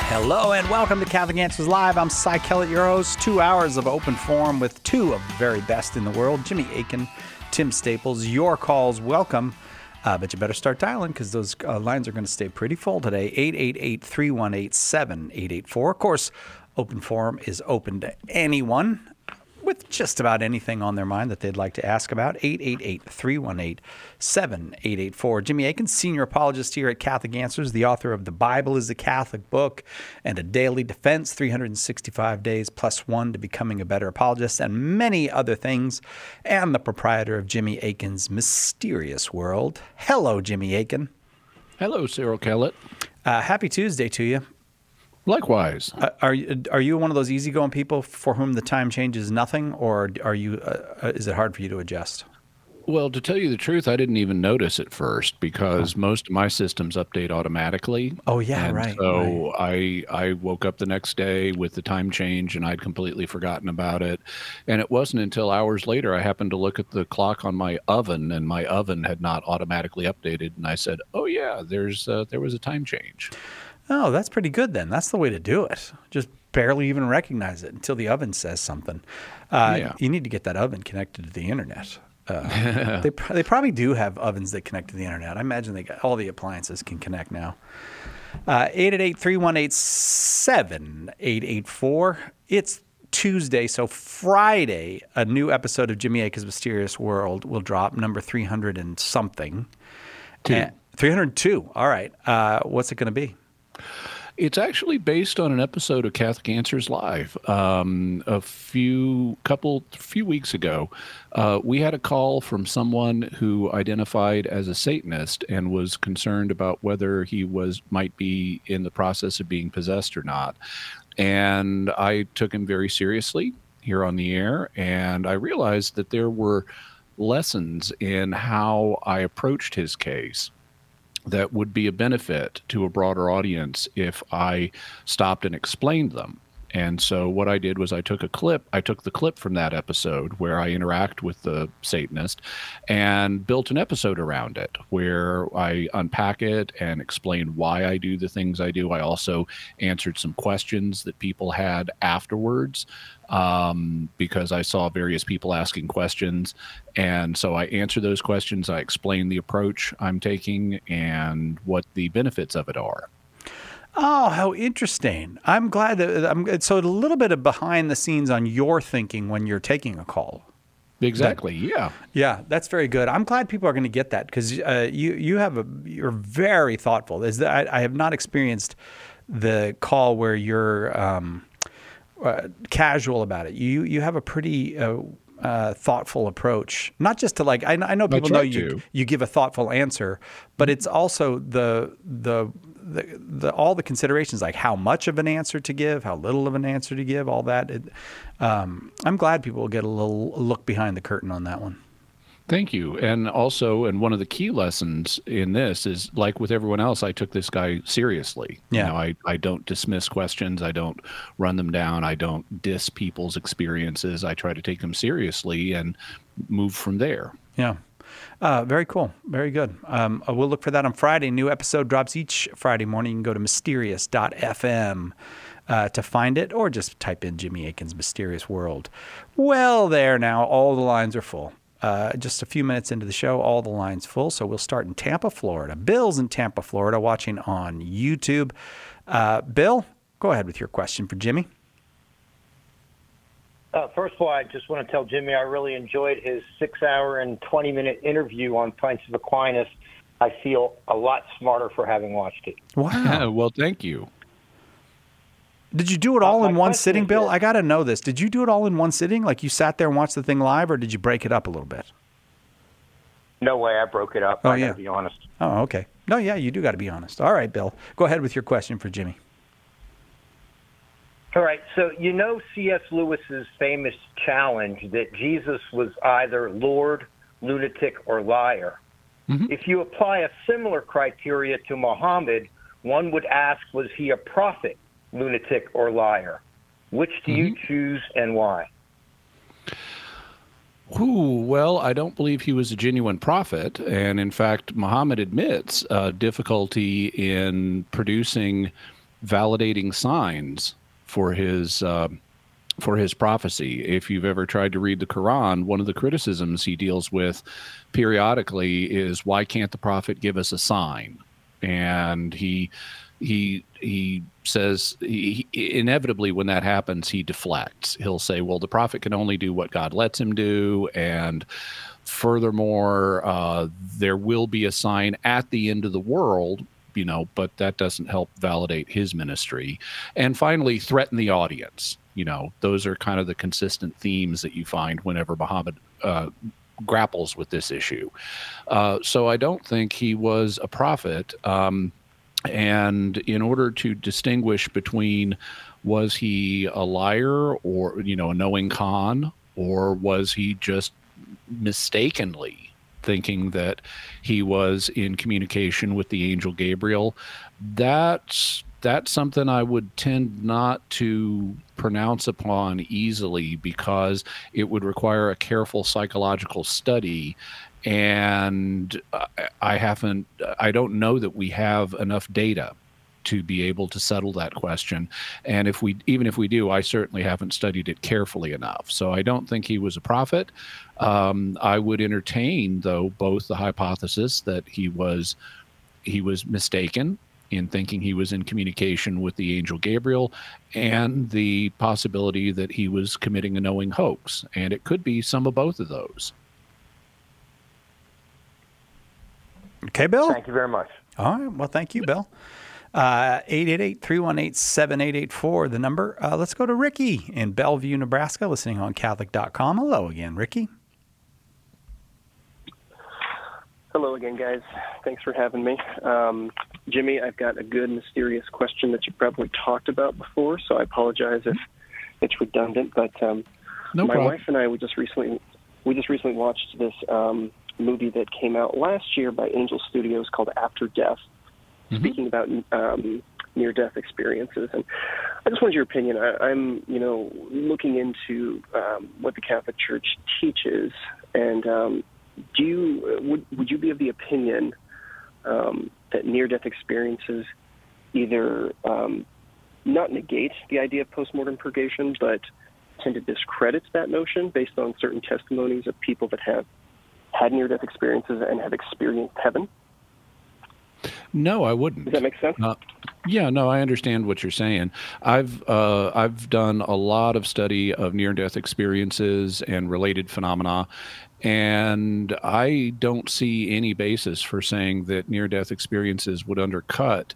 Hello and welcome to Catholic Answers Live. I'm Cy Kellett, your host. 2 hours of open forum with two of the very best in the world, Jimmy Akin, Tim Staples. Your calls welcome, but you better start dialing because those lines are going to stay pretty full today. 888-318-7884. Of course, open forum is open to anyone with just about anything on their mind that they'd like to ask about. 888-318-7884. Jimmy Akin, senior apologist here at Catholic Answers, the author of The Bible is a Catholic Book and A Daily Defense, 365 Days Plus One to Becoming a Better Apologist, and many other things, and the proprietor of Jimmy Akin's Mysterious World. Hello, Jimmy Akin. Hello, Cyril Kellett. Happy Tuesday to you. Likewise. Are you one of those easygoing people for whom the time change is nothing, or are you? Is it hard for you to adjust? Well, to tell you the truth, I didn't even notice at first because most of my systems update automatically. Oh, yeah, and right. So right. I woke up the next day with the time change, and I'd completely forgotten about it. And it wasn't until hours later I happened to look at the clock on my oven, and my oven had not automatically updated. And I said, "Oh yeah, there was a time change." Oh, that's pretty good then. That's the way to do it. Just barely even recognize it until the oven says something. You need to get that oven connected to the internet. They probably do have ovens that connect to the internet. I imagine they got all the appliances can connect now. 888-318-7884. It's Tuesday, so Friday, a new episode of Jimmy Akin's Mysterious World will drop, number 300 and something. 302. All right. What's it going to be? It's actually based on an episode of Catholic Answers Live. A few weeks ago, we had a call from someone who identified as a Satanist and was concerned about whether he might be in the process of being possessed or not. And I took him very seriously here on the air, and I realized that there were lessons in how I approached his case that would be a benefit to a broader audience if I stopped and explained them. And so what I did was I took the clip from that episode where I interact with the Satanist and built an episode around it where I unpack it and explain why I do the things I do. I also answered some questions that people had afterwards because I saw various people asking questions. And so I answer those questions. I explain the approach I'm taking and what the benefits of it are. Oh, how interesting. I'm glad that so a little bit of behind the scenes on your thinking when you're taking a call. Exactly. Yeah. Yeah, that's very good. I'm glad people are going to get that because you're very thoughtful. I have not experienced the call where you're casual about it. You have a pretty thoughtful approach, not just to like. I know people know you give a thoughtful answer, but it's also the all the considerations, like how much of an answer to give, how little of an answer to give, all that. I'm glad people will get a little look behind the curtain on that one. Thank you. And one of the key lessons in this is, like with everyone else, I took this guy seriously. Yeah. I don't dismiss questions. I don't run them down. I don't diss people's experiences. I try to take them seriously and move from there. Yeah. Very cool. Very good. We'll look for that on Friday. New episode drops each Friday morning. You can go to mysterious.fm to find it, or just type in Jimmy Akin's Mysterious World. Well, there now, all the lines are full. Just a few minutes into the show, all the lines full. So we'll start in Tampa, Florida. Bill's in Tampa, Florida, watching on YouTube. Bill, go ahead with your question for Jimmy. First of all, I just want to tell Jimmy I really enjoyed his 6-hour and 20-minute interview on Pints of Aquinas. I feel a lot smarter for having watched it. Wow. Well, thank you. Did you do it all in one sitting, Bill? I got to know this. Did you do it all in one sitting? Like you sat there and watched the thing live, or did you break it up a little bit? No way. I broke it up. I got to be honest. Oh, okay. No, yeah, you do got to be honest. All right, Bill. Go ahead with your question for Jimmy. All right. So you know C.S. Lewis's famous challenge that Jesus was either Lord, lunatic, or liar. Mm-hmm. If you apply a similar criteria to Muhammad, one would ask, was he a prophet, lunatic, or liar? Which do you choose and why? Well, I don't believe he was a genuine prophet. And in fact, Muhammad admits difficulty in producing validating signs for his prophecy. If you've ever tried to read the Quran, one of the criticisms he deals with periodically is, why can't the prophet give us a sign? And he says, inevitably when that happens, he deflects. He'll say, well, the prophet can only do what God lets him do, and furthermore, there will be a sign at the end of the world, but that doesn't help validate his ministry. And finally, threaten the audience. Those are kind of the consistent themes that you find whenever Muhammad grapples with this issue. So I don't think he was a prophet. And in order to distinguish between, was he a liar or, a knowing con, or was he just mistakenly thinking that he was in communication with the angel Gabriel, that's something I would tend not to pronounce upon easily, because it would require a careful psychological study. And I don't know that we have enough data to be able to settle that question. And even if we do, I certainly haven't studied it carefully enough. So I don't think he was a prophet. I would entertain, though, both the hypothesis that he was mistaken in thinking he was in communication with the angel Gabriel, and the possibility that he was committing a knowing hoax. And it could be some of both of those. Okay, Bill? Thank you very much. All right. Well, thank you, Bill. 888-318-7884, the number. Let's go to Ricky in Bellevue, Nebraska, listening on Catholic.com. Hello again, Ricky. Hello again, guys. Thanks for having me. Jimmy, I've got a good, mysterious question that you probably talked about before, so I apologize if it's redundant. But No my problem. wife and I, we just recently watched this movie that came out last year by Angel Studios called After Death, speaking about near-death experiences. And I just wanted your opinion. I'm looking into what the Catholic Church teaches, and would you be of the opinion that near-death experiences either not negate the idea of postmortem purgation, but tend to discredit that notion based on certain testimonies of people that have had near-death experiences and have experienced heaven? No, I wouldn't. Does that make sense? Yeah, no, I understand what you're saying. I've done a lot of study of near-death experiences and related phenomena, and I don't see any basis for saying that near-death experiences would undercut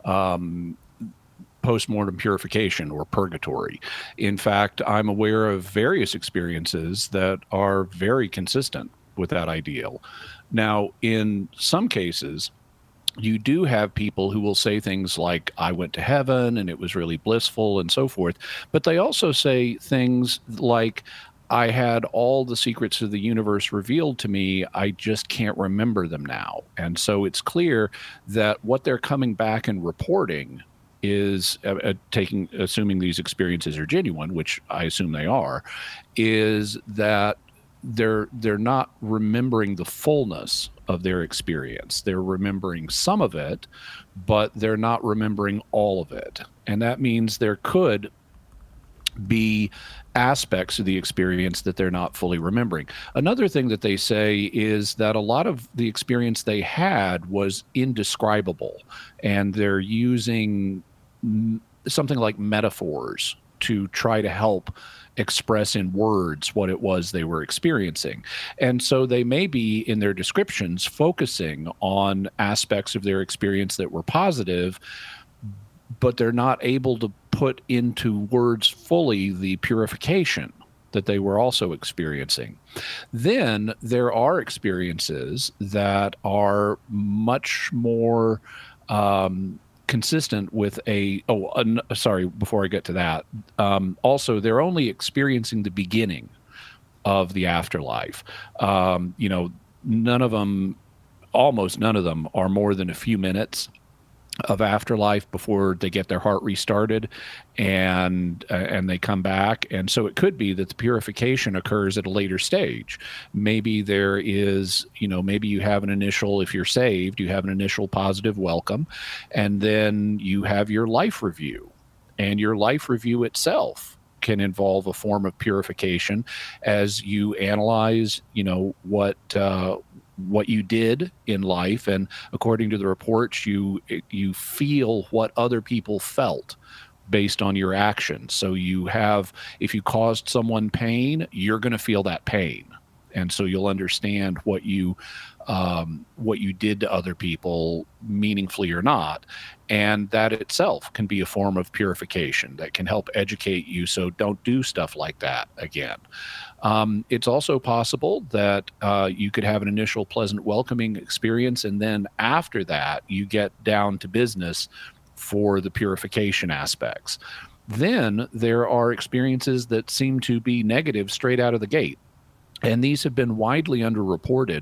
postmortem purification or purgatory. In fact, I'm aware of various experiences that are very consistent with that ideal. Now, in some cases, you do have people who will say things like, I went to heaven and it was really blissful and so forth. But they also say things like, I had all the secrets of the universe revealed to me. I just can't remember them now. And so it's clear that what they're coming back and reporting is assuming these experiences are genuine, which I assume they are, is that they're not remembering the fullness of their experience. They're remembering some of it, but they're not remembering all of it. And that means there could be aspects of the experience that they're not fully remembering. Another thing that they say is that a lot of the experience they had was indescribable, and they're using something like metaphors to try to help express in words what it was they were experiencing. And so they may be, in their descriptions, focusing on aspects of their experience that were positive, but they're not able to put into words fully the purification that they were also experiencing. Then there are experiences that are much more consistent with sorry, before I get to that, also they're only experiencing the beginning of the afterlife. Almost none of them are more than a few minutes. of afterlife before they get their heart restarted, and they come back. And so it could be that the purification occurs at a later stage. Maybe there is, maybe you have an initial, if you're saved, you have an initial positive welcome, and then you have your life review, and your life review itself can involve a form of purification as you analyze, what you did in life, and according to the reports, you feel what other people felt based on your actions. So if you caused someone pain, you're going to feel that pain, and so you'll understand what you did to other people, meaningfully or not, and that itself can be a form of purification that can help educate you. So don't do stuff like that again. It's also possible that you could have an initial pleasant, welcoming experience, and then after that, you get down to business for the purification aspects. Then there are experiences that seem to be negative straight out of the gate. And these have been widely underreported,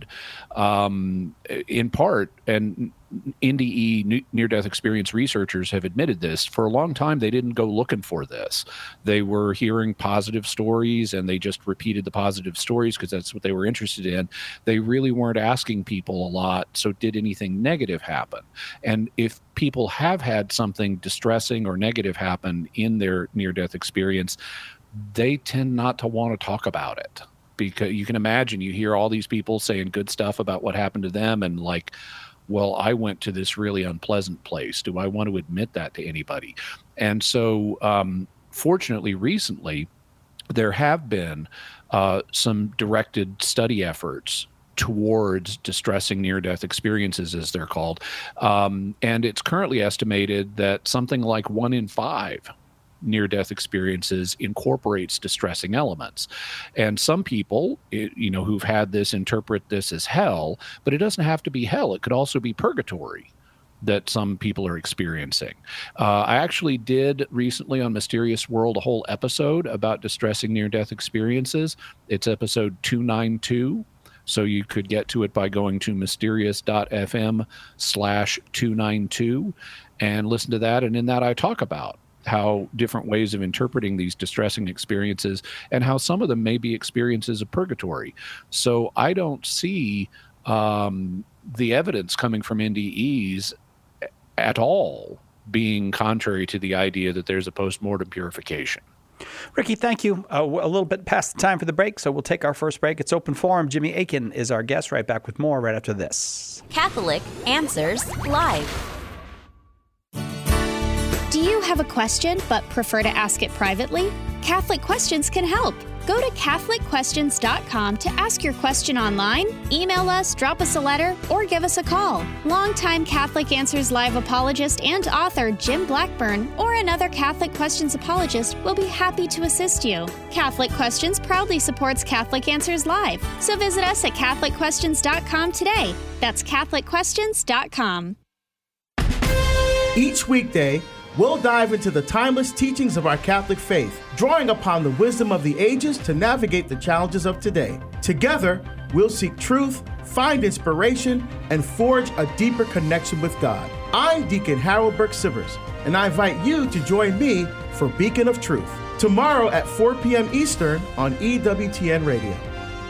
in part, and NDE, near-death experience researchers have admitted this. For a long time, they didn't go looking for this. They were hearing positive stories, and they just repeated the positive stories because that's what they were interested in. They really weren't asking people a lot, so did anything negative happen? And if people have had something distressing or negative happen in their near-death experience, they tend not to want to talk about it. Because you can imagine, you hear all these people saying good stuff about what happened to them, and like, well, I went to this really unpleasant place. Do I want to admit that to anybody? And so, fortunately, recently, there have been some directed study efforts towards distressing near-death experiences, as they're called. And it's currently estimated that something like 1 in 5 near-death experiences incorporates distressing elements. And some people, who've had this, interpret this as hell, but it doesn't have to be hell. It could also be purgatory that some people are experiencing. I actually did recently on Mysterious World a whole episode about distressing near-death experiences. It's episode 292. So you could get to it by going to mysterious.fm/292 and listen to that. And in that, I talk about how different ways of interpreting these distressing experiences, and how some of them may be experiences of purgatory. So I don't see the evidence coming from NDEs at all being contrary to the idea that there's a post-mortem purification. Ricky, thank you. A little bit past the time for the break, so we'll take our first break. It's Open Forum. Jimmy Akin is our guest. Right back with more right after this. Catholic Answers Live. Do you have a question but prefer to ask it privately? Catholic Questions can help. Go to CatholicQuestions.com to ask your question online, email us, drop us a letter, or give us a call. Longtime Catholic Answers Live apologist and author Jim Blackburn or another Catholic Questions apologist will be happy to assist you. Catholic Questions proudly supports Catholic Answers Live, so visit us at CatholicQuestions.com today. That's CatholicQuestions.com. Each weekday, we'll dive into the timeless teachings of our Catholic faith, drawing upon the wisdom of the ages to navigate the challenges of today. Together, we'll seek truth, find inspiration, and forge a deeper connection with God. I'm Deacon Harold Burke-Sivers, and I invite you to join me for Beacon of Truth, tomorrow at 4 p.m. Eastern on EWTN Radio.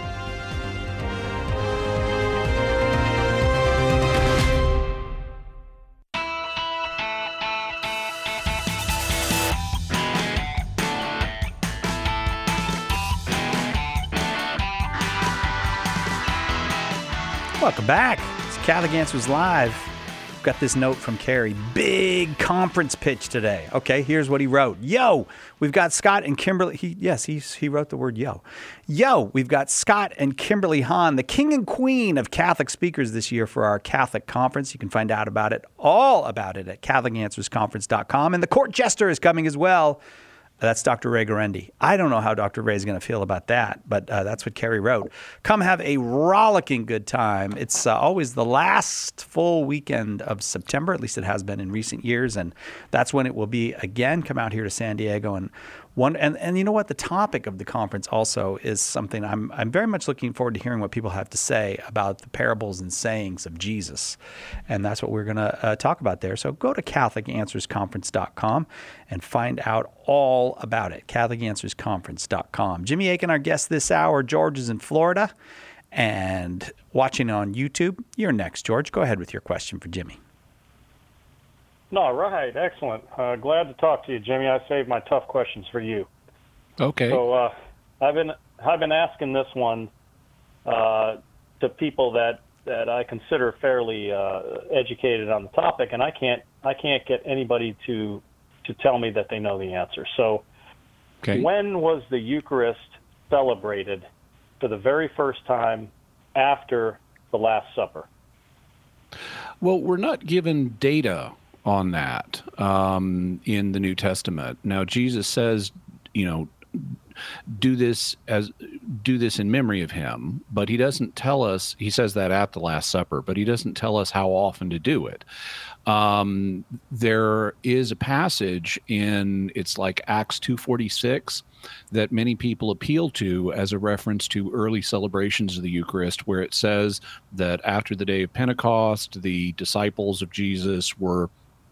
Welcome back. It's Catholic Answers Live. We've got this note from Carrie. Big conference pitch today. Okay, here's what he wrote. Yo, we've got Scott and Kimberly. He wrote the word yo. Yo, we've got Scott and Kimberly Hahn, the king and queen of Catholic speakers this year for our Catholic conference. You can find out about it, all about it, at CatholicAnswersConference.com. And the court jester is coming as well. That's Dr. Ray Guarendi. I don't know how Dr. Ray is going to feel about that, but that's what Carrie wrote. Come have a rollicking good time. It's always the last full weekend of September, at least it has been in recent years, and that's when it will be again. Come out here to San Diego and you know what? The topic of the conference also is something I'm very much looking forward to hearing what people have to say about the parables and sayings of Jesus, and that's what we're going to talk about there. So go to CatholicAnswersConference.com and find out all about it. CatholicAnswersConference.com. Jimmy Akin, our guest this hour. George is in Florida and watching on YouTube. You're next, George. Go ahead with your question for Jimmy. All right, excellent. Glad to talk to you, Jimmy. I saved my tough questions for you. Okay. So I've been asking this one to people that I consider fairly educated on the topic, and I can't get anybody to tell me that they know the answer. So, When was the Eucharist celebrated for the very first time after the Last Supper? Well, we're not given data on that in the New Testament. Now, Jesus says, do this in memory of him, but he doesn't tell us. He says that at the Last Supper, but he doesn't tell us how often to do it. There is a passage it's like Acts 2:46 that many people appeal to as a reference to early celebrations of the Eucharist, where it says that after the day of Pentecost, the disciples of Jesus were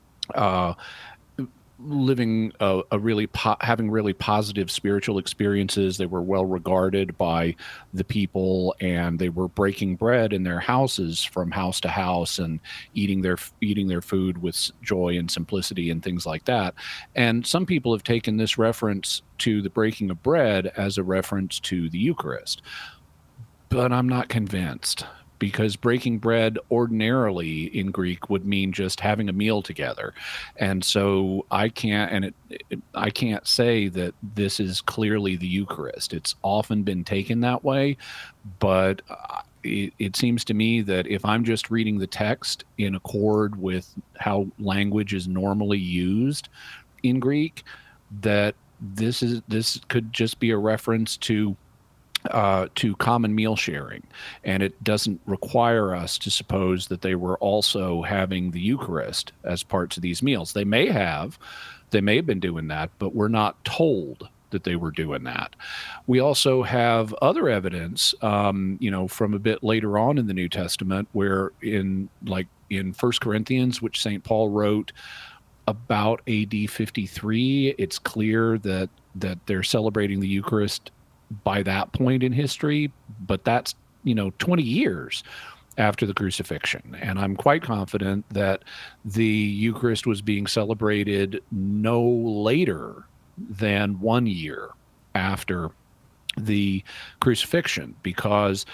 living having really positive spiritual experiences. They were well regarded by the people, and they were breaking bread in their houses from house to house and eating their food with joy and simplicity and things like that. And some people have taken this reference to the breaking of bread as a reference to the Eucharist, but I'm not convinced, because breaking bread ordinarily in Greek would mean just having a meal together. And so I can't say that this is clearly the Eucharist. It's often been taken that way, but it seems to me that if I'm just reading the text in accord with how language is normally used in Greek, that this could just be a reference to common meal sharing, and it doesn't require us to suppose that they were also having the Eucharist as parts of these meals. They may have been doing that, but we're not told that they were doing that. We also have other evidence, from a bit later on in the New Testament, where in 1 Corinthians, which St. Paul wrote about AD 53, it's clear that they're celebrating the Eucharist by that point in history, but that's 20 years after the crucifixion. And I'm quite confident that the Eucharist was being celebrated no later than 1 year after the crucifixion, because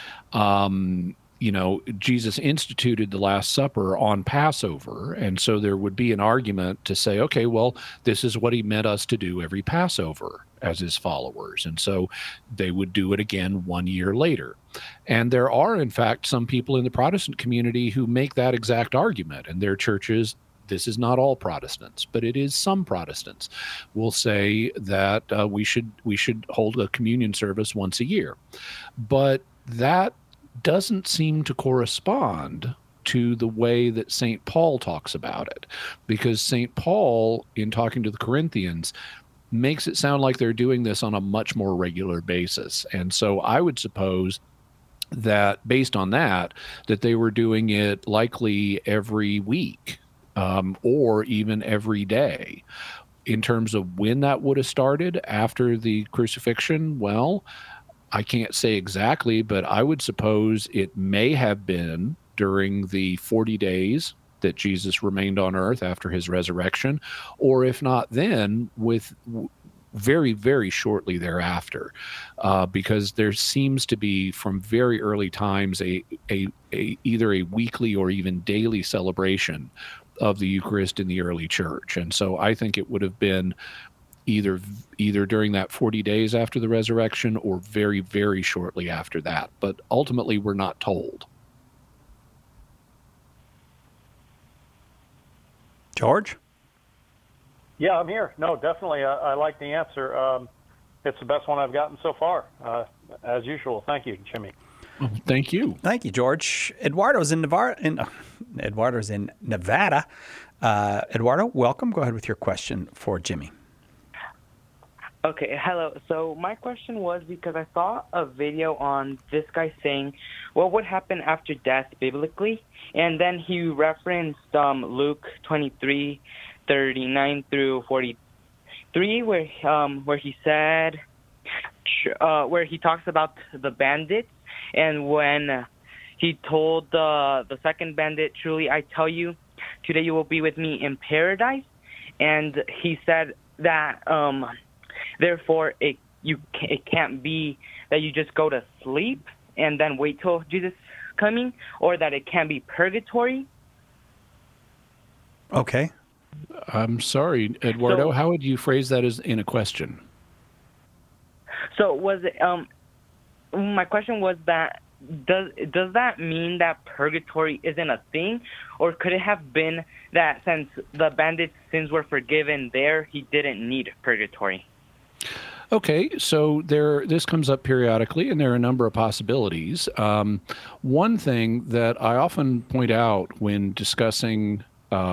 Jesus instituted the Last Supper on Passover, and so there would be an argument to say, okay, well, this is what he meant us to do every Passover as his followers, and so they would do it again 1 year later. And there are, in fact, some people in the Protestant community who make that exact argument, and their churches, this is not all Protestants, but it is some Protestants, will say that we should hold a communion service once a year. But that doesn't seem to correspond to the way that St. Paul talks about it, because St. Paul, in talking to the Corinthians, makes it sound like they're doing this on a much more regular basis. And so I would suppose that based on that they were doing it likely every week, or even every day. In terms of when that would have started after the crucifixion, well, I can't say exactly, but I would suppose it may have been during the 40 days that Jesus remained on earth after his resurrection, or if not then, with very, very shortly thereafter, because there seems to be from very early times either a weekly or even daily celebration of the Eucharist in the early church. And so I think it would have been either during that 40 days after the resurrection or very, very shortly after that. But ultimately, we're not told. George? Yeah, I'm here. No, definitely. I like the answer. It's the best one I've gotten so far, as usual. Thank you, Jimmy. Well, thank you. Thank you, George. Eduardo's in Nevada. Eduardo, welcome. Go ahead with your question for Jimmy. Okay, hello. So my question was because I saw a video on this guy saying what would happen after death biblically, and then he referenced Luke 23:39 through 43, where he said, where he talks about the bandits, and when he told the second bandit, "Truly I tell you, today you will be with me in paradise," and he said that therefore it can't be that you just go to sleep and then wait till Jesus is coming, or that it can be purgatory. Okay. I'm sorry, Eduardo. How would you phrase that as in a question? So was it? My question was that does that mean that purgatory isn't a thing, or could it have been that since the bandit's sins were forgiven there, he didn't need purgatory? Okay, so this comes up periodically, and there are a number of possibilities. One thing that I often point out when discussing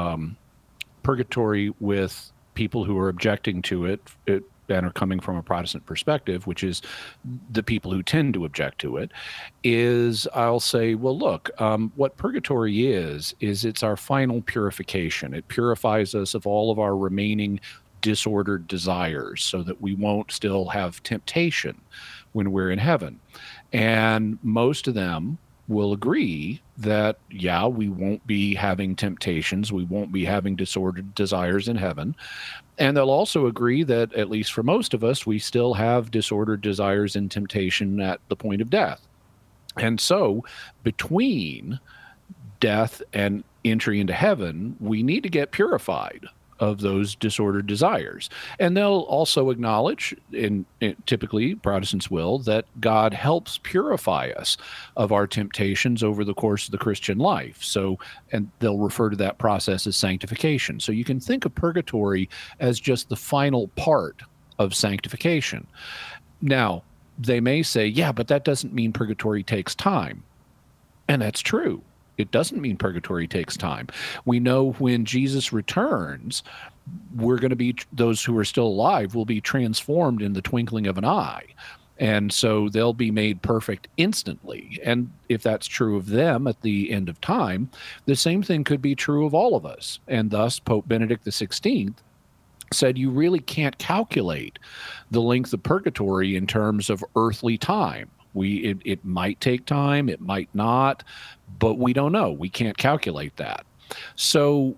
purgatory with people who are objecting to it and are coming from a Protestant perspective, which is the people who tend to object to it, is I'll say, well, look, what purgatory is it's our final purification. It purifies us of all of our remaining disordered desires so that we won't still have temptation when we're in heaven. And most of them will agree that, yeah, we won't be having temptations, we won't be having disordered desires in heaven. And they'll also agree that, at least for most of us, we still have disordered desires and temptation at the point of death. And so between death and entry into heaven, we need to get purified of those disordered desires. And they'll also acknowledge, typically Protestants will, that God helps purify us of our temptations over the course of the Christian life. So, and they'll refer to that process as sanctification. So you can think of purgatory as just the final part of sanctification. Now, they may say, yeah, but that doesn't mean purgatory takes time. And that's true. It doesn't mean purgatory takes time. We know when Jesus returns, we're going to be, those who are still alive will be transformed in the twinkling of an eye. And so they'll be made perfect instantly. And if that's true of them at the end of time, the same thing could be true of all of us. And thus, Pope Benedict XVI said you really can't calculate the length of purgatory in terms of earthly time. It might take time, it might not, but we don't know. We can't calculate that. So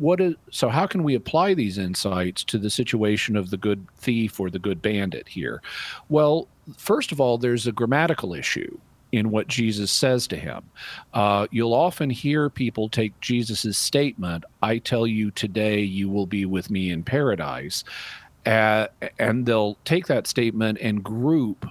how can we apply these insights to the situation of the good thief or the good bandit here? Well, first of all, there's a grammatical issue in what Jesus says to him. You'll often hear people take Jesus's statement, "I tell you today you will be with me in paradise," and they'll take that statement and group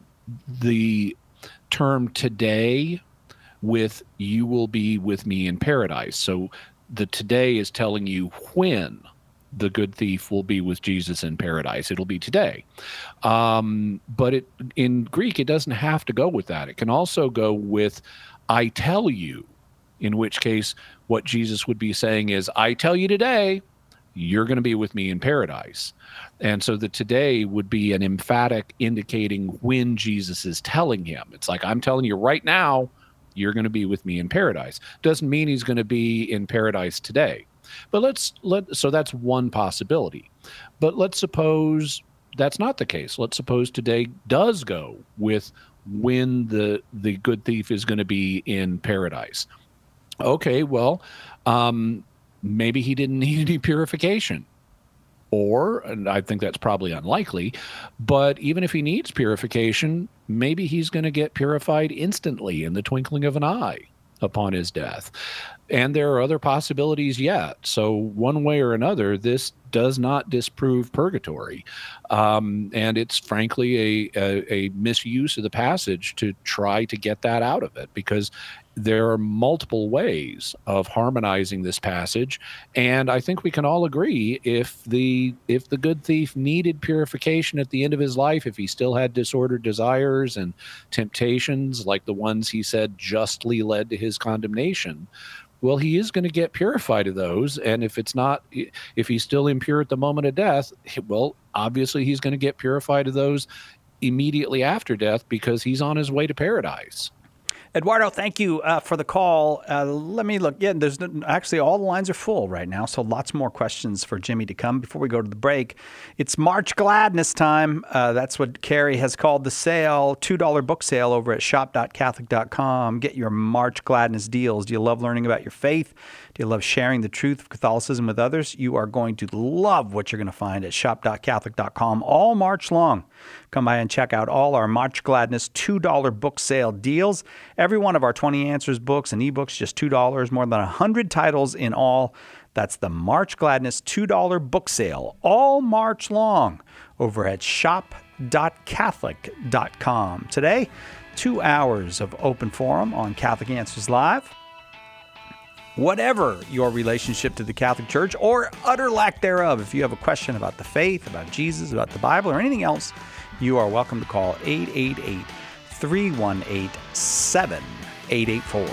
the term today with "you will be with me in paradise." So the today is telling you when the good thief will be with Jesus in paradise. It'll be today. But in Greek, it doesn't have to go with that. It can also go with "I tell you," in which case what Jesus would be saying is, "I tell you today, you're going to be with me in paradise." And so the today would be an emphatic indicating when Jesus is telling him. It's like, I'm telling you right now, you're going to be with me in paradise. Doesn't mean he's going to be in paradise today. But so that's one possibility. But let's suppose that's not the case. Let's suppose today does go with when the good thief is going to be in paradise. Okay, well, maybe he didn't need any purification. Or, and I think that's probably unlikely, but even if he needs purification, maybe he's going to get purified instantly in the twinkling of an eye upon his death. And there are other possibilities yet. So one way or another, this does not disprove purgatory. And it's frankly a misuse of the passage to try to get that out of it, because there are multiple ways of harmonizing this passage. And I think we can all agree, if the good thief needed purification at the end of his life, if he still had disordered desires and temptations like the ones he said justly led to his condemnation, well, he is going to get purified of those. And if he's still impure at the moment of death, well, obviously he's going to get purified of those immediately after death, because he's on his way to paradise. Eduardo, thank you for the call. Let me look. Yeah, actually all the lines are full right now, so lots more questions for Jimmy to come. Before we go to the break, it's March Gladness time. That's what Carrie has called the sale. $2 book sale over at shop.catholic.com. Get your March Gladness deals. Do you love learning about your faith? Do you love sharing the truth of Catholicism with others? You are going to love what you're going to find at shop.catholic.com all March long. Come by and check out all our March Gladness $2 book sale deals. Every one of our 20 Answers books and ebooks, just $2, more than 100 titles in all. That's the March Gladness $2 book sale all March long over at shop.catholic.com. Today, 2 hours of open forum on Catholic Answers Live. Whatever your relationship to the Catholic Church or utter lack thereof, if you have a question about the faith, about Jesus, about the Bible, or anything else, you are welcome to call 888-318-7884.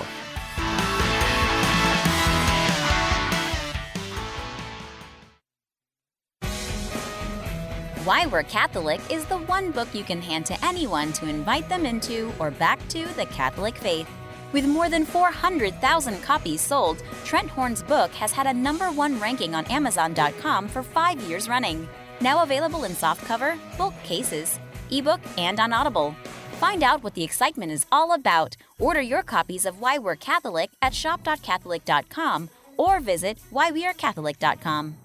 Why We're Catholic is the one book you can hand to anyone to invite them into or back to the Catholic faith. With more than 400,000 copies sold, Trent Horn's book has had a #1 ranking on Amazon.com for 5 years running. Now available in softcover, bulk cases, ebook, and on Audible. Find out what the excitement is all about. Order your copies of Why We're Catholic at shop.catholic.com or visit whywearecatholic.com.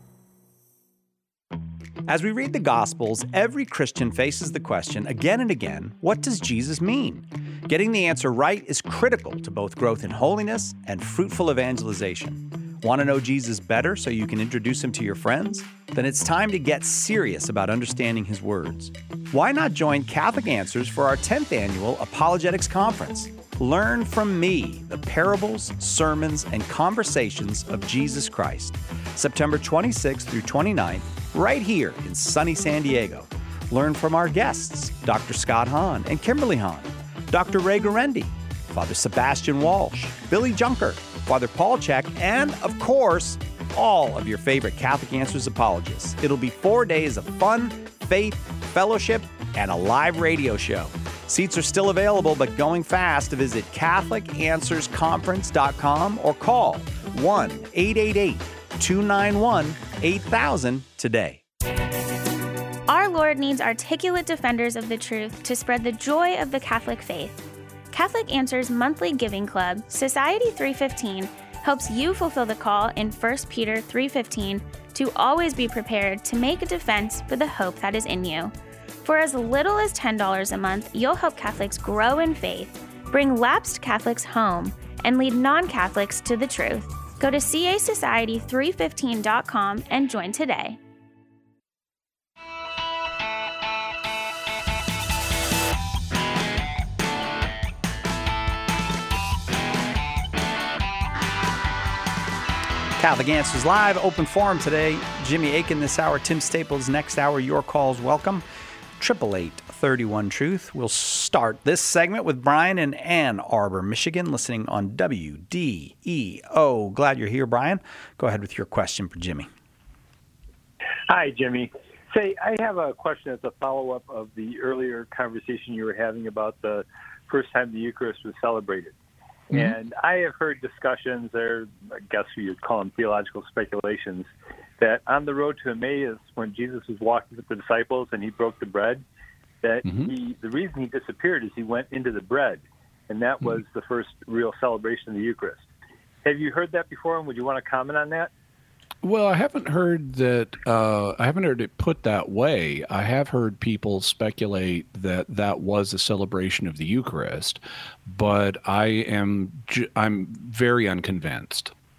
As we read the Gospels, every Christian faces the question again and again, what does Jesus mean? Getting the answer right is critical to both growth in holiness and fruitful evangelization. Want to know Jesus better so you can introduce him to your friends? Then it's time to get serious about understanding his words. Why not join Catholic Answers for our 10th annual Apologetics Conference? Learn from me the parables, sermons, and conversations of Jesus Christ. September 26th through 29th, right here in sunny San Diego. Learn from our guests, Dr. Scott Hahn and Kimberly Hahn, Dr. Ray Guarendi, Father Sebastian Walsh, Billy Junker, Father Paul Check, and, of course, all of your favorite Catholic Answers apologists. It'll be 4 days of fun, faith, fellowship, and a live radio show. Seats are still available, but going fast. Visit CatholicAnswersConference.com or call 1-888-291-8000 today. Our Lord needs articulate defenders of the truth to spread the joy of the Catholic faith. Catholic Answers monthly giving club, Society 315, helps you fulfill the call in 1 Peter 3:15 to always be prepared to make a defense for the hope that is in you. For as little as $10 a month, you'll help Catholics grow in faith, bring lapsed Catholics home, and lead non-Catholics to the truth. Go to casociety315.com and join today. Catholic Answers Live, open forum today. Jimmy Akin this hour, Tim Staples next hour. Your calls welcome. 888-31-TRUTH. We'll start this segment with Brian in Ann Arbor, Michigan, listening on WDEO. Glad you're here, Brian. Go ahead with your question for Jimmy. Hi, Jimmy. Say, I have a question as a follow-up of the earlier conversation you were having about the first time the Eucharist was celebrated. Mm-hmm. And I have heard discussions, or I guess you'd call them theological speculations, that on the road to Emmaus, when Jesus was walking with the disciples and he broke the bread, that the reason he disappeared is he went into the bread, and that was the first real celebration of the Eucharist. Have you heard that before, and would you want to comment on that? Well, I haven't heard that. I haven't heard it put that way. I have heard people speculate that that was a celebration of the Eucharist, but I'm very unconvinced.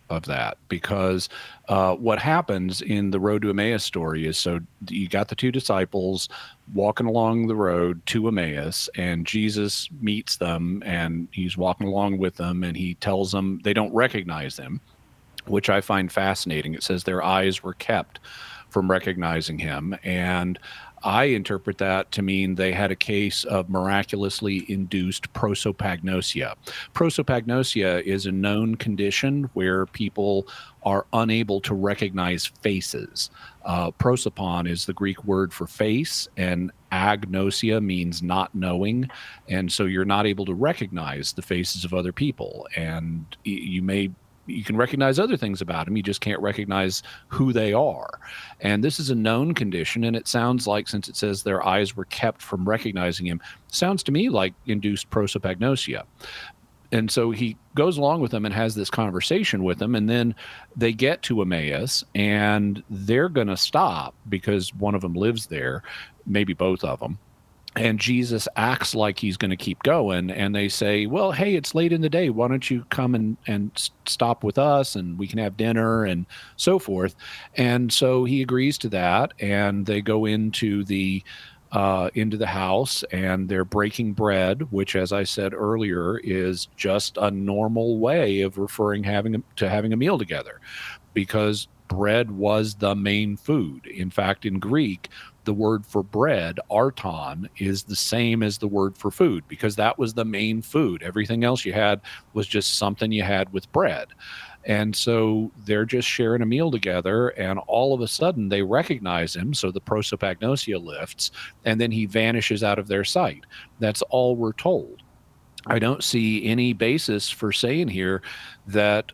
of that, because what happens in the Road to Emmaus story is, so you got the two disciples walking along the road to Emmaus, and Jesus meets them, and he's walking along with them, and he tells them they don't recognize him, which I find fascinating. It says their eyes were kept from recognizing him, and I interpret that to mean they had a case of miraculously induced prosopagnosia. Prosopagnosia is a known condition where people are unable to recognize faces. Prosopon is the Greek word for face, and agnosia means not knowing. And so you're not able to recognize the faces of other people. And you can recognize other things about them. You just can't recognize who they are. And this is a known condition. And it sounds like, since it says their eyes were kept from recognizing him, sounds to me like induced prosopagnosia. And so he goes along with them and has this conversation with them. And then they get to Emmaus, and they're going to stop because one of them lives there, maybe both of them. And Jesus acts like he's going to keep going. And they say, well, hey, it's late in the day. Why don't you come and stop with us, and we can have dinner and so forth. And so he agrees to that. And they go into the house, and they're breaking bread, which, as I said earlier, is just a normal way of having a meal together, because bread was the main food. In fact, in Greek, the word for bread, arton, is the same as the word for food, because that was the main food. Everything else you had was just something you had with bread. And so they're just sharing a meal together, and all of a sudden they recognize him. So the prosopagnosia lifts, and then he vanishes out of their sight. That's all we're told. I don't see any basis for saying here that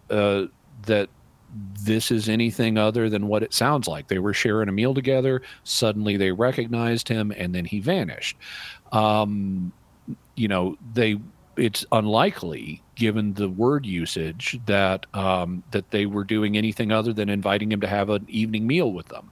this is anything other than what it sounds like. They were sharing a meal together. Suddenly they recognized him, and then he vanished. It's unlikely, given the word usage, that they were doing anything other than inviting him to have an evening meal with them.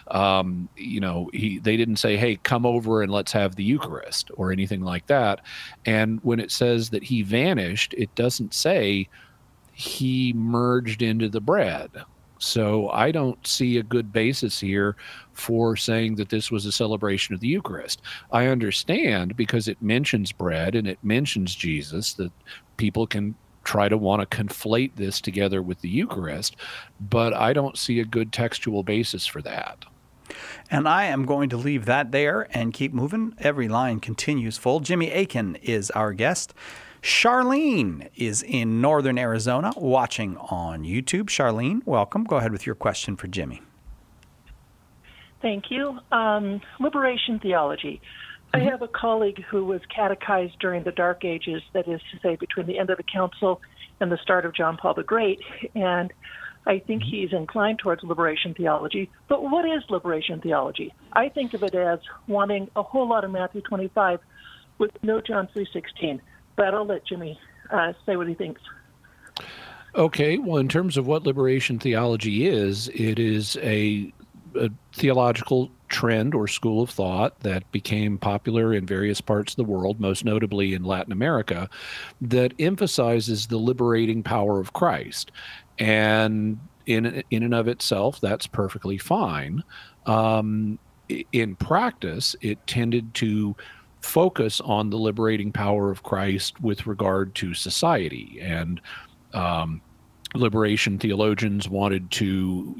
They didn't say, hey, come over and let's have the Eucharist or anything like that. And when it says that he vanished, it doesn't say he merged into the bread. So I don't see a good basis here for saying that this was a celebration of the Eucharist. I understand, because it mentions bread and it mentions Jesus, that people can try to want to conflate this together with the Eucharist, but I don't see a good textual basis for that. And I am going to leave that there and keep moving. Every line continues full. Jimmy Akin is our guest. Charlene is in northern Arizona watching on YouTube. Charlene, welcome. Go ahead with your question for Jimmy. Thank you. Liberation theology. I have a colleague who was catechized during the Dark Ages, that is to say, between the end of the Council and the start of John Paul the Great, and I think he's inclined towards liberation theology. But what is liberation theology? I think of it as wanting a whole lot of Matthew 25 with no John 3:16. But I'll let Jimmy say what he thinks. Okay, well, in terms of what liberation theology is, it is a theological trend or school of thought that became popular in various parts of the world, most notably in Latin America, that emphasizes the liberating power of Christ. And in and of itself, that's perfectly fine. In practice, it tended to focus on the liberating power of Christ with regard to society. And liberation theologians wanted to,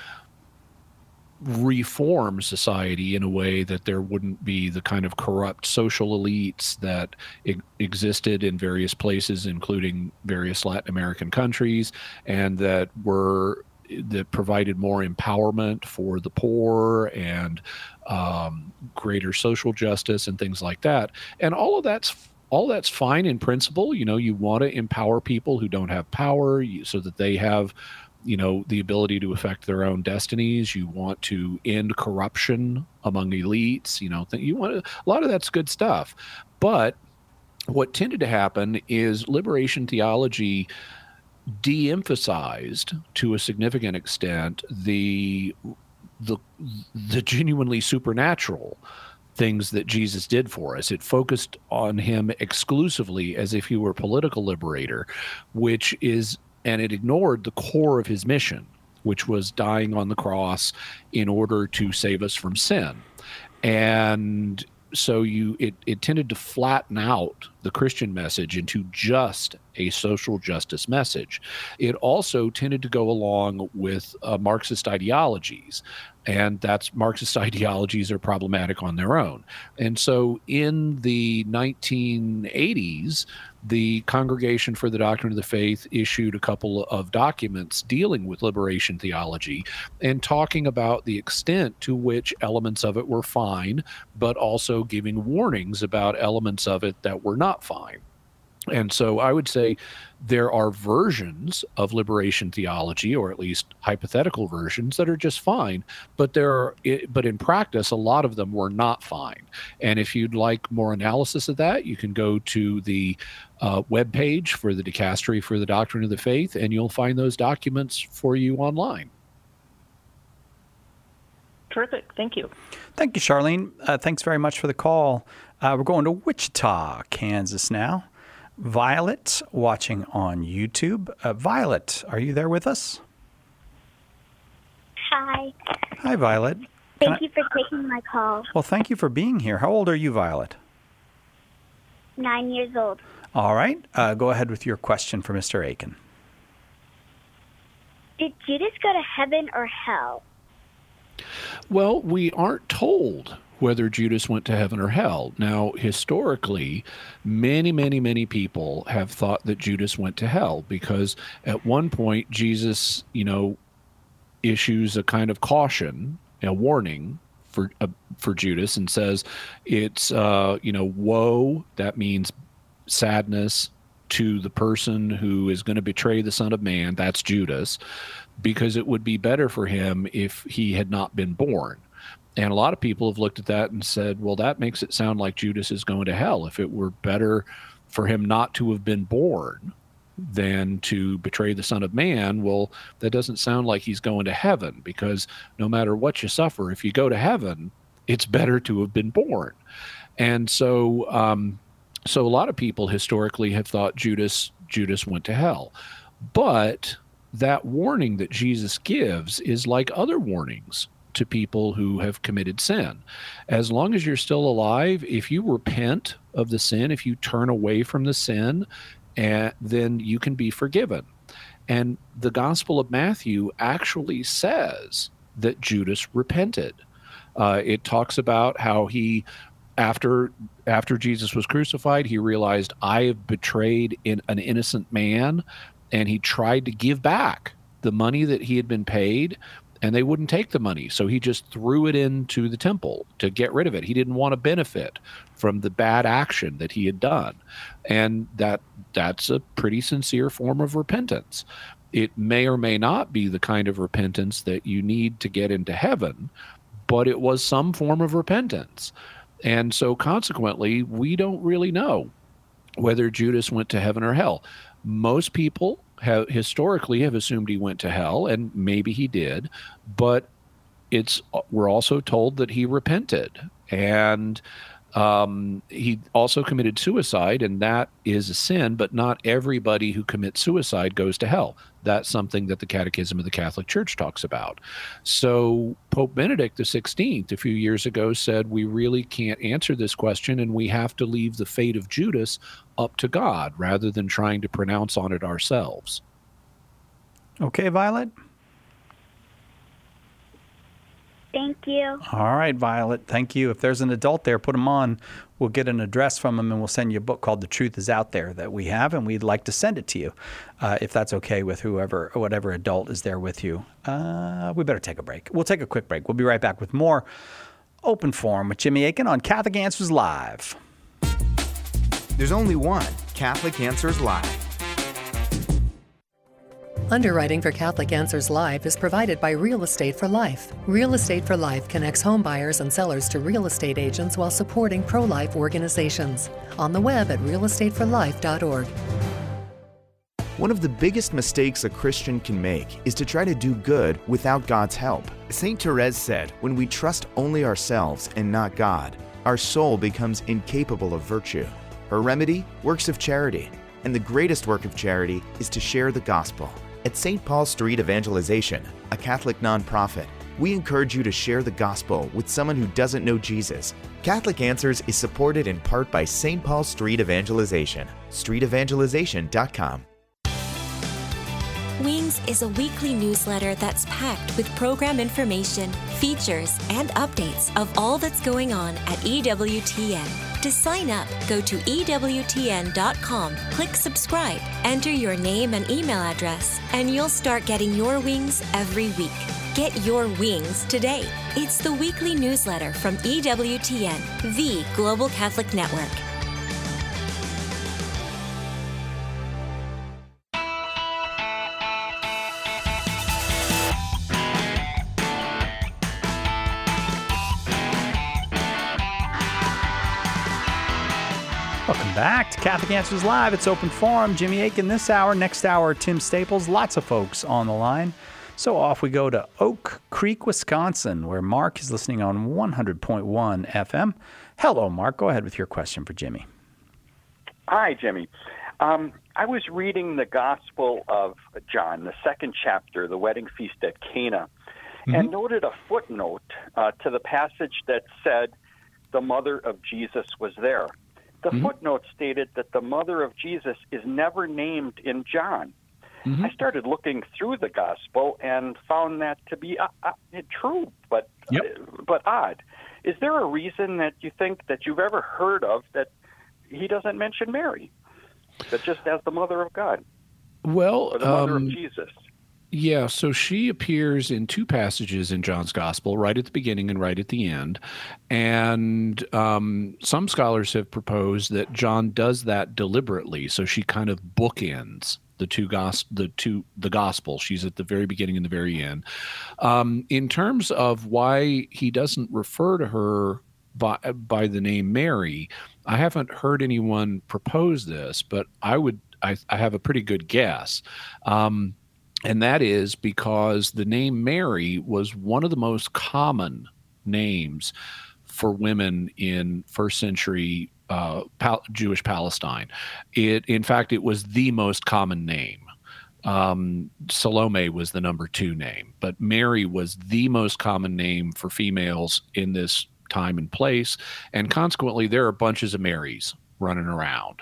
reform society in a way that there wouldn't be the kind of corrupt social elites that existed in various places, including various Latin American countries, and that provided more empowerment for the poor and greater social justice and things like that. And all that's fine in principle. You want to empower people who don't have power so that they have, the ability to affect their own destinies. You want to end corruption among elites. A lot of that's good stuff. But what tended to happen is liberation theology de-emphasized to a significant extent the genuinely supernatural things that Jesus did for us. It focused on him exclusively as if he were a political liberator, which is and it ignored the core of his mission, which was dying on the cross in order to save us from sin. And so it tended to flatten out the Christian message into just a social justice message. It also tended to go along with Marxist ideologies, and Marxist ideologies are problematic on their own. And so in the 1980s, the Congregation for the Doctrine of the Faith issued a couple of documents dealing with liberation theology and talking about the extent to which elements of it were fine, but also giving warnings about elements of it that were not fine. And so I would say there are versions of liberation theology, or at least hypothetical versions, that are just fine, but in practice, a lot of them were not fine. And if you'd like more analysis of that, you can go to the webpage for the Dicastery for the Doctrine of the Faith, and you'll find those documents for you online. Terrific. Thank you. Thank you, Charlene. Thanks very much for the call. We're going to Wichita, Kansas now. Violet, watching on YouTube. Violet, are you there with us? Hi. Hi, Violet. Thank you for taking my call. Well, thank you for being here. How old are you, Violet? 9 years old. All right. Go ahead with your question for Mr. Akin. Did Judas go to heaven or hell? Well, we aren't told whether Judas went to heaven or hell. Now, historically, many, many, many people have thought that Judas went to hell because at one point Jesus, issues a kind of caution, a warning for Judas, and says it's woe, that means sadness, to the person who is going to betray the Son of Man, that's Judas, because it would be better for him if he had not been born. And a lot of people have looked at that and said, well, that makes it sound like Judas is going to hell. If it were better for him not to have been born than to betray the Son of Man, well, that doesn't sound like he's going to heaven, because no matter what you suffer, if you go to heaven, it's better to have been born. And so a lot of people historically have thought Judas went to hell. But that warning that Jesus gives is like other warnings to people who have committed sin. As long as you're still alive, if you repent of the sin, if you turn away from the sin, then you can be forgiven. And the Gospel of Matthew actually says that Judas repented. It talks about how he, after Jesus was crucified, he realized, I have betrayed an innocent man, and he tried to give back the money that he had been paid, and they wouldn't take the money. So he just threw it into the temple to get rid of it. He didn't want to benefit from the bad action that he had done. And that's a pretty sincere form of repentance. It may or may not be the kind of repentance that you need to get into heaven, but it was some form of repentance. And so consequently, we don't really know whether Judas went to heaven or hell. Most people historically have assumed he went to hell, and maybe he did, but we're also told that he repented, and he also committed suicide, and that is a sin, but not everybody who commits suicide goes to hell. That's something that the Catechism of the Catholic Church talks about. So Pope Benedict XVI, a few years ago, said we really can't answer this question, and we have to leave the fate of Judas up to God rather than trying to pronounce on it ourselves. Okay, Violet? Thank you. All right, Violet. Thank you. If there's an adult there, put them on. We'll get an address from them, and we'll send you a book called The Truth Is Out There that we have, and we'd like to send it to you if that's okay with whatever adult is there with you. We better take a break. We'll take a quick break. We'll be right back with more Open Forum with Jimmy Akin on Catholic Answers Live. There's only one Catholic Answers Live. Underwriting for Catholic Answers Live is provided by Real Estate for Life. Real Estate for Life connects home buyers and sellers to real estate agents while supporting pro-life organizations. On the web at realestateforlife.org. One of the biggest mistakes a Christian can make is to try to do good without God's help. St. Therese said, when we trust only ourselves and not God, our soul becomes incapable of virtue. Her remedy? Works of charity. And the greatest work of charity is to share the gospel. At St. Paul Street Evangelization, a Catholic nonprofit, we encourage you to share the gospel with someone who doesn't know Jesus. Catholic Answers is supported in part by St. Paul Street Evangelization, streetevangelization.com. Wings is a weekly newsletter that's packed with program information, features, and updates of all that's going on at EWTN. To sign up, go to EWTN.com, click subscribe, enter your name and email address, and you'll start getting your wings every week. Get your wings today. It's the weekly newsletter from EWTN, the Global Catholic Network. Welcome back to Catholic Answers Live. It's Open Forum. Jimmy Akin this hour. Next hour, Tim Staples. Lots of folks on the line. So off we go to Oak Creek, Wisconsin, where Mark is listening on 100.1 FM. Hello, Mark. Go ahead with your question for Jimmy. Hi, Jimmy. I was reading the Gospel of John, the second chapter, the wedding feast at Cana, and noted a footnote to the passage that said the mother of Jesus was there. The footnote stated that the mother of Jesus is never named in John. I started looking through the gospel and found that to be true, but odd. Is there a reason that you think that you've ever heard of that he doesn't mention Mary, but just as the mother of God? Well, or the mother of Jesus. Yeah, so she appears in two passages in John's Gospel, right at the beginning and right at the end. And some scholars have proposed that John does that deliberately, so she kind of bookends the gospel. She's at the very beginning and the very end. In terms of why he doesn't refer to her by the name Mary, I haven't heard anyone propose this, but I have a pretty good guess. And that is because the name Mary was one of the most common names for women in first century Jewish Palestine. In fact, it was the most common name. Salome was the number 2 name, but Mary was the most common name for females in this time and place. And consequently, there are bunches of Marys running around.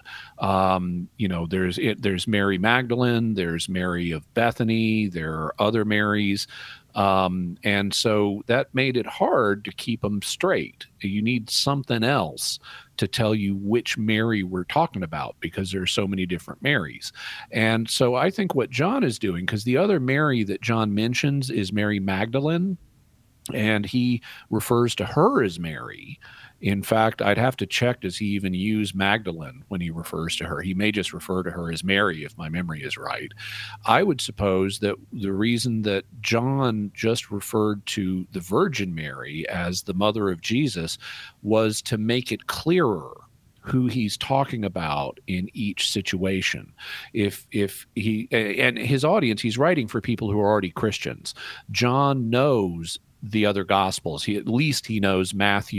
There's Mary Magdalene, there's Mary of Bethany, there are other Marys. And so that made it hard to keep them straight. You need something else to tell you which Mary we're talking about because there are so many different Marys. And so I think what John is doing, because the other Mary that John mentions is Mary Magdalene, and he refers to her as Mary. In fact, I'd have to check, does he even use Magdalene when he refers to her? He may just refer to her as Mary, if my memory is right. I would suppose that the reason that John just referred to the Virgin Mary as the mother of Jesus was to make it clearer who he's talking about in each situation. If he, and his audience, he's writing for people who are already Christians. John knows the other gospels. At least he knows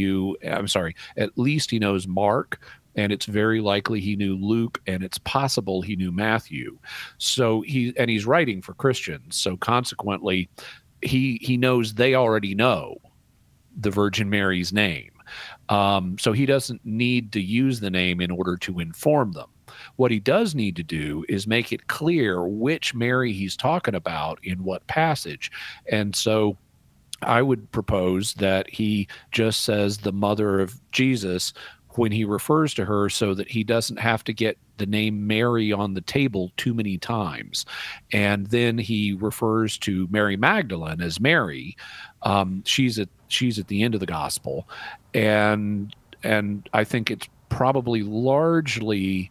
at least he knows Mark, and it's very likely he knew Luke, and it's possible he knew Matthew. So he's writing for Christians. So consequently, he knows they already know the Virgin Mary's name. So he doesn't need to use the name in order to inform them. What he does need to do is make it clear which Mary he's talking about in what passage. And so I would propose that he just says the mother of Jesus when he refers to her so that he doesn't have to get the name Mary on the table too many times. And then he refers to Mary Magdalene as Mary. She's at the end of the gospel. And I think it's probably largely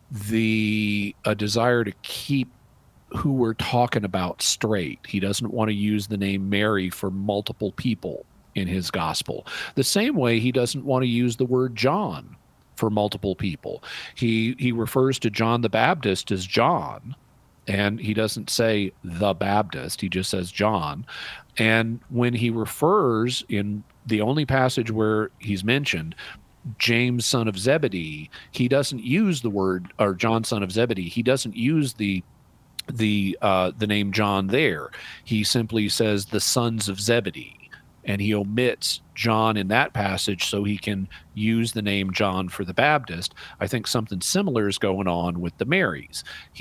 a desire to keep who we're talking about straight. He doesn't want to use the name Mary for multiple people in his gospel. The same way he doesn't want to use the word John for multiple people. He refers to John the Baptist as John, and he doesn't say the Baptist, he just says John. And when he refers in the only passage where he's mentioned, James, son of Zebedee, he doesn't use the word, or John, son of Zebedee, he doesn't use the name John there. He simply says the sons of Zebedee, and he omits John in that passage so he can use the name John for the Baptist. I think something similar is going on with the Marys.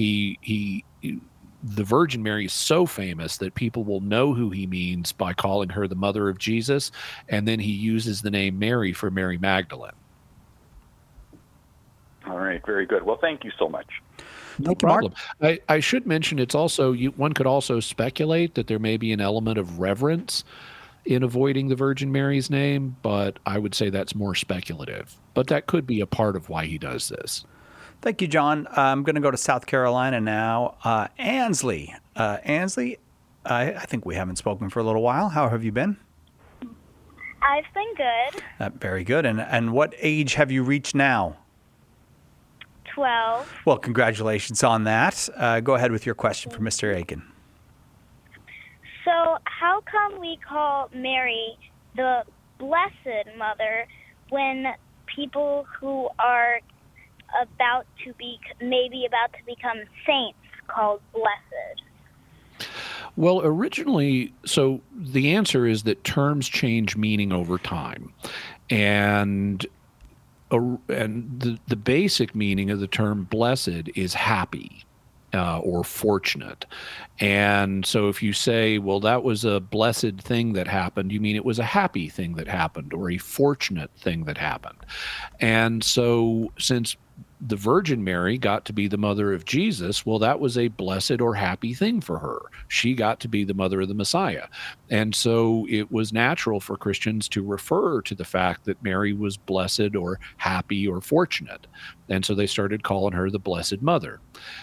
The Virgin Mary is so famous that people will know who he means by calling her the mother of Jesus, and then he uses the name Mary for Mary Magdalene. All right, very good. Well, thank you so much. No problem. I should mention it's also, one could also speculate that there may be an element of reverence in avoiding the Virgin Mary's name, but I would say that's more speculative. But that could be a part of why he does this. Thank you, John. I'm going to go to South Carolina now. Ansley. Ansley, I think we haven't spoken for a little while. How have you been? I've been good. Very good. And what age have you reached now? 12. Well, congratulations on that. Go ahead with your question for Mr. Aiken. So how come we call Mary the Blessed Mother when people who are maybe about to become saints called blessed? Well, originally, so the answer is that terms change meaning over time. And the basic meaning of the term blessed is happy or fortunate. And so if you say, well, that was a blessed thing that happened, you mean it was a happy thing that happened or a fortunate thing that happened. And so since the Virgin Mary got to be the mother of Jesus, well, that was a blessed or happy thing for her. She got to be the mother of the Messiah. And so it was natural for Christians to refer to the fact that Mary was blessed or happy or fortunate. And so they started calling her the Blessed Mother.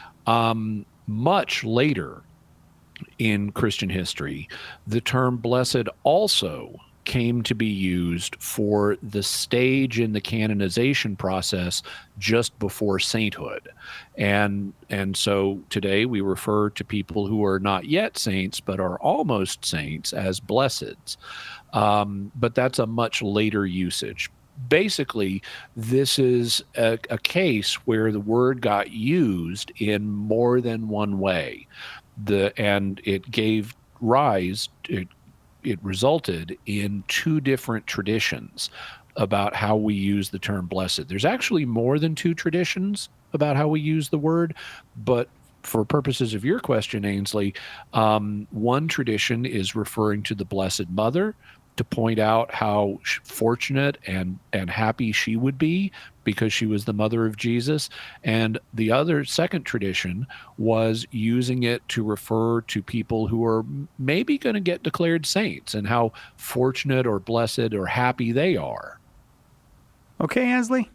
Much later in Christian history, the term blessed also came to be used for the stage in the canonization process just before sainthood. And so today we refer to people who are not yet saints but are almost saints as blesseds. But that's a much later usage. Basically, this is a case where the word got used in more than one way. And it gave rise, it resulted in two different traditions about how we use the term blessed. There's actually more than two traditions about how we use the word, but for purposes of your question, Ainsley, one tradition is referring to the Blessed Mother to point out how fortunate and happy she would be because she was the mother of Jesus. And the other second tradition was using it to refer to people who are maybe going to get declared saints and how fortunate or blessed or happy they are. Okay, Ansley?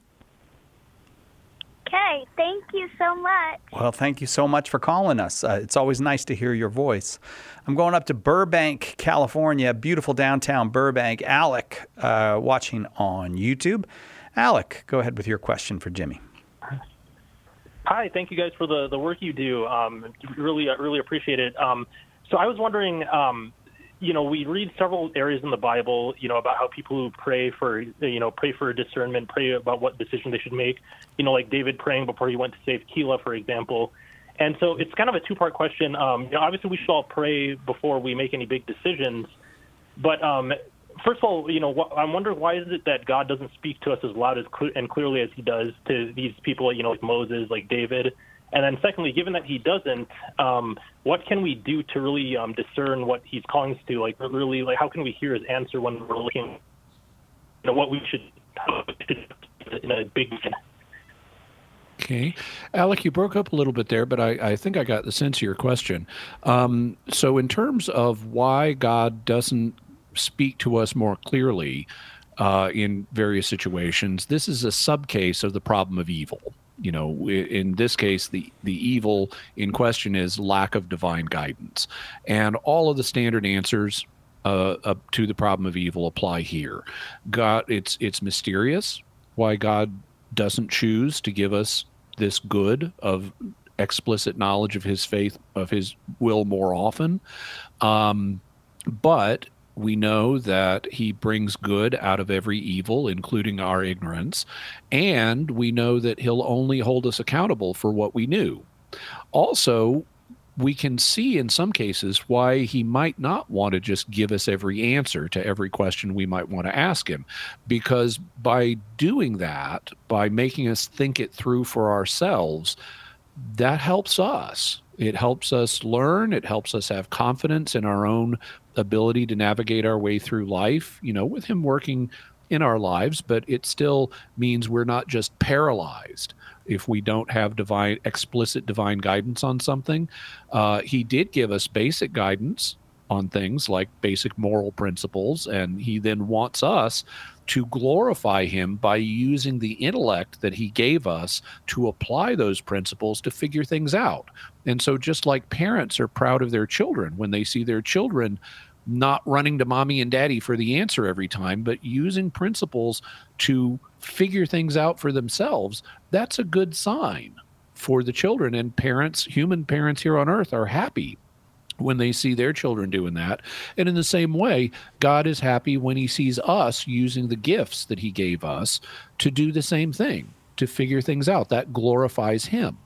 Okay, thank you so much. Well, thank you so much for calling us. It's always nice to hear your voice. I'm going up to Burbank, California, beautiful downtown Burbank. Alec, watching on YouTube. Alec, go ahead with your question for Jimmy. Hi, thank you guys for the work you do. Really appreciate it. So I was wondering, we read several areas in the Bible, about how people who pray for discernment, pray about what decision they should make, like David praying before he went to save Keilah, for example. And so it's kind of a two-part question. Obviously, we should all pray before we make any big decisions. But first of all, I'm wondering why is it that God doesn't speak to us as loud and clearly as he does to these people, like Moses, like David? And then secondly, given that he doesn't, what can we do to really discern what he's calling us to? Like, really, like, how can we hear his answer when we're looking, what we should in a big vision? Okay. Alec, you broke up a little bit there, but I think I got the sense of your question. So in terms of why God doesn't speak to us more clearly in various situations, this is a subcase of the problem of evil. In this case, the evil in question is lack of divine guidance. And all of the standard answers to the problem of evil apply here. God, it's mysterious why God doesn't choose to give us this good of explicit knowledge of his faith, of his will more often. But We know that he brings good out of every evil, including our ignorance. And we know that he'll only hold us accountable for what we knew. Also, we can see in some cases why he might not want to just give us every answer to every question we might want to ask him. Because by doing that, by making us think it through for ourselves, that helps us. It helps us learn. It helps us have confidence in our own ability to navigate our way through life, with him working in our lives, but it still means we're not just paralyzed if we don't have explicit divine guidance on something. He did give us basic guidance on things like basic moral principles, and he then wants us to glorify him by using the intellect that he gave us to apply those principles to figure things out. And so just like parents are proud of their children when they see their children not running to mommy and daddy for the answer every time, but using principles to figure things out for themselves, that's a good sign for the children. And parents, human parents here on earth, are happy when they see their children doing that. And in the same way, God is happy when he sees us using the gifts that he gave us to do the same thing, to figure things out. That glorifies him.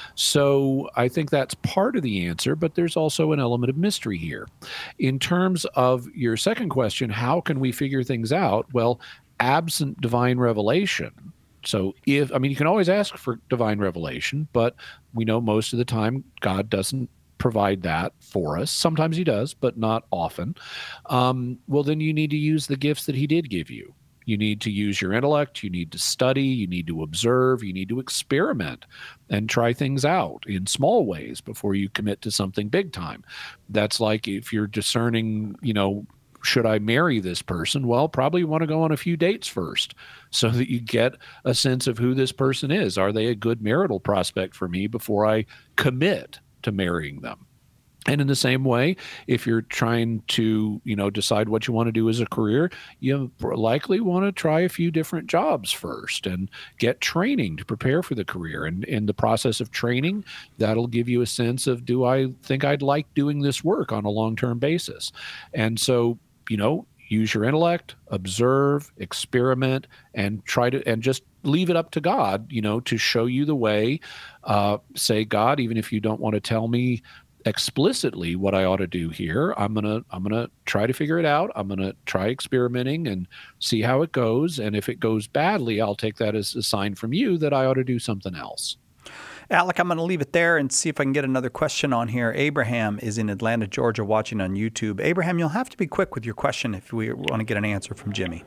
So I think that's part of the answer, but there's also an element of mystery here. In terms of your second question, how can we figure things out? Well, absent divine revelation. So you can always ask for divine revelation, but we know most of the time God doesn't provide that for us. Sometimes he does, but not often. Well, then you need to use the gifts that he did give you. You need to use your intellect. You need to study. You need to observe. You need to experiment and try things out in small ways before you commit to something big time. That's like if you're discerning, should I marry this person? Well, probably want to go on a few dates first so that you get a sense of who this person is. Are they a good marital prospect for me before I commit to marrying them? And in the same way, if you're trying to, decide what you want to do as a career, you likely want to try a few different jobs first and get training to prepare for the career. And in the process of training, that'll give you a sense of, do I think I'd like doing this work on a long-term basis? And so, use your intellect, observe, experiment, and and just leave it up to God, to show you the way. Say, God, even if you don't want to tell me explicitly what I ought to do here, I'm gonna try to figure it out. I'm gonna try experimenting and see how it goes. And if it goes badly, I'll take that as a sign from you that I ought to do something else. Alec, I'm going to leave it there and see if I can get another question on here. Abraham is in Atlanta, Georgia, watching on YouTube. Abraham, you'll have to be quick with your question if we want to get an answer from Jimmy.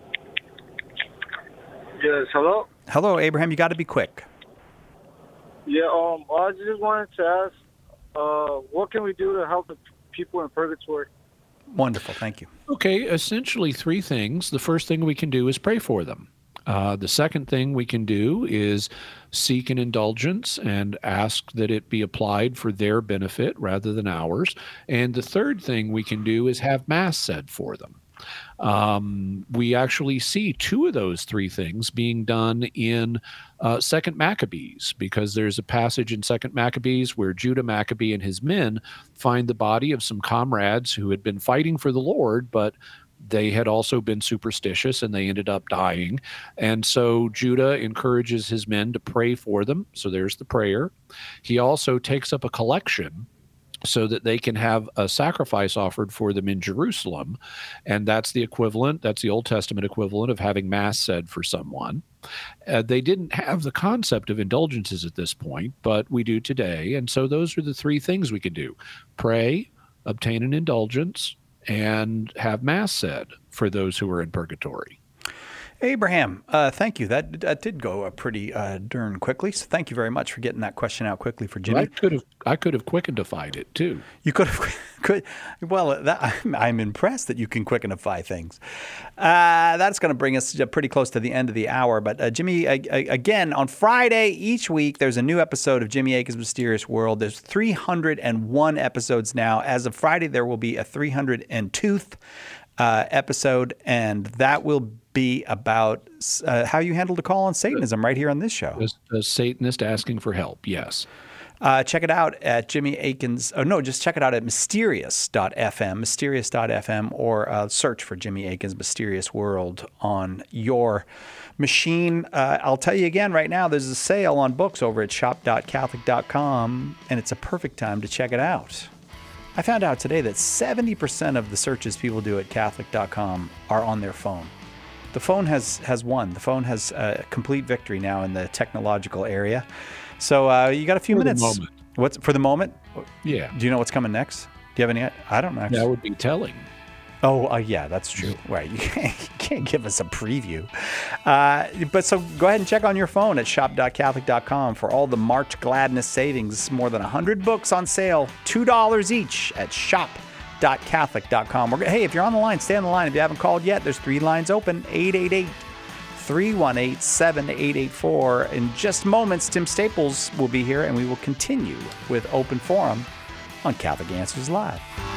Yes, hello? Hello, Abraham. You got to be quick. Yeah, I just wanted to ask, what can we do to help the people in purgatory? Wonderful. Thank you. Okay, essentially three things. The first thing we can do is pray for them. The second thing we can do is seek an indulgence and ask that it be applied for their benefit rather than ours. And the third thing we can do is have Mass said for them. We actually see two of those three things being done in 2nd Maccabees, because there's a passage in 2nd Maccabees where Judah Maccabee and his men find the body of some comrades who had been fighting for the Lord, but they had also been superstitious and they ended up dying. And so Judah encourages his men to pray for them. So there's the prayer. He also takes up a collection so that they can have a sacrifice offered for them in Jerusalem. And that's the equivalent, that's the Old Testament equivalent of having Mass said for someone. They didn't have the concept of indulgences at this point, but we do today. And so those are the three things we can do: pray, obtain an indulgence, and have Mass said for those who are in purgatory. Abraham, thank you. That did go pretty darn quickly. So thank you very much for getting that question out quickly for Jimmy. I could have quickenified it too. You could have. Well, I'm impressed that you can quickify things. That's going to bring us pretty close to the end of the hour. But Jimmy, again, on Friday each week, there's a new episode of Jimmy Akin's Mysterious World. There's 301 episodes now. As of Friday, there will be a 302th episode, and that will be about how you handled a call on Satanism right here on this show. A Satanist asking for help, yes. Check it out at Jimmy Akins. Oh, no, just check it out at mysterious.fm, or search for Jimmy Akins' Mysterious World on your machine. I'll tell you again right now, there's a sale on books over at shop.catholic.com, and it's a perfect time to check it out. I found out today that 70% of the searches people do at Catholic.com are on their phone. The phone has won. The phone has a complete victory now in the technological area. So you got a few minutes. For the moment. What's for the moment? Yeah. Do you know what's coming next? Do you have any? I don't know. Actually. That would be telling. Oh, yeah, that's true. Right. You can't give us a preview. But so go ahead and check on your phone at shop.catholic.com for all the March Gladness savings. More than 100 books on sale, $2 each at shop.catholic.com. Hey, if you're on the line, stay on the line. If you haven't called yet, there's 3 lines open, 888-318-7884. In just moments, Tim Staples will be here, and we will continue with Open Forum on Catholic Answers Live.